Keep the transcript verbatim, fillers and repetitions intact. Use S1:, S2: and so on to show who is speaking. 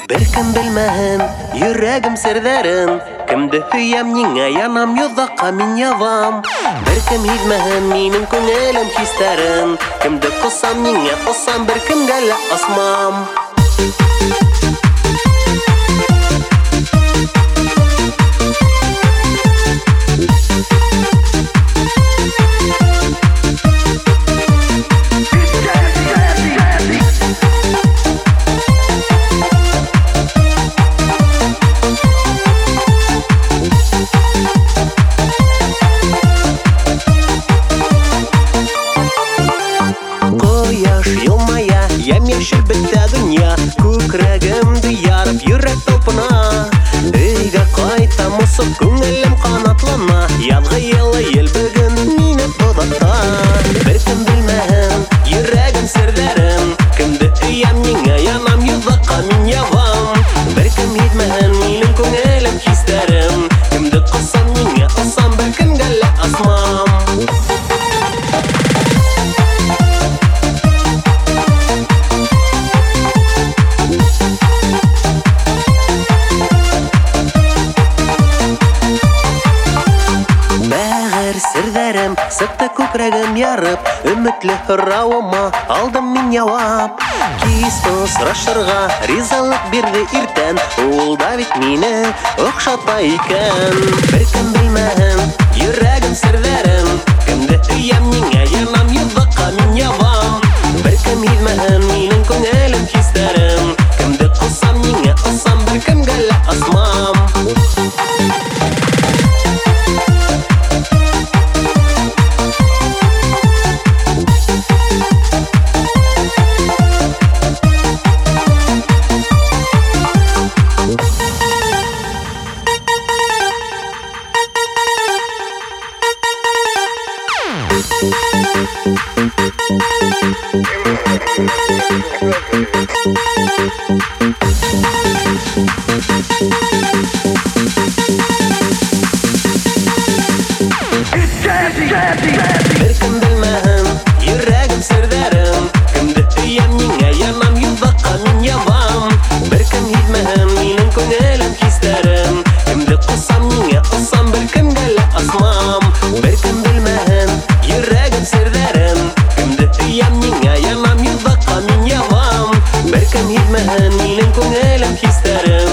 S1: Беркем белмәһен йөрәгем серҙәрен, кемде һөйәм, ниңә янам, йоҙаҡҡа мин ябам. Беркем һиҙмәһен минең күңелем хистәрен, кемде ҡосам, ниңә ҡосам, беркемгә лә асмам. Йылмая, йәм-йәшел бөтә донъя, күкрәгемде ярып, йөрәк талпына. Өйгә ҡайтам, осоп күңелем ҡанатлана, яҙғы йылы ел бөгөн мине оҙата. Беркем белмәһен йөрәгем серҙәрен, кемде һөйәм, ниңә янам, йоҙаҡҡа мин ябам. Беркем һиҙмәһен минең күңелем хистәрен, кемде ҡосам, ниңә ҡосам, беркемгә лә асмам. Серҙәрем сыҡты күкрәгем ярып, өмөтлө һорауыма алдым мин яуап. Кис осрашырға ризалык бирҙе иртән, ул да бит мине оҡшата икән. Беркем белмәһен йөрәгем серҙәрен, кемде һөйәм, ниңә янам, йоҙаҡҡа мин ябам. Беркем һиҙмәһен минең күңелем хистәрен, кемде ҡосам, ниңә ҡосам, беркемгә лә асмам. Беркем белмәһен йөрәгем серҙәрен, кемде һөйәм, ниңә янам, йоҙаҡҡа мин ябам. Беркем һиҙмәһен минең күңелем хистәрен, кемде ҡосам, ниңә ҡосам, беркемгә лә асмам. Беркем белмәһен йөрәгем серҙәрен, кемде һөйәм, ниңә янам, йоҙаҡҡа мин ябам. Беркем һиҙмәһен минең күңелем хистәрен,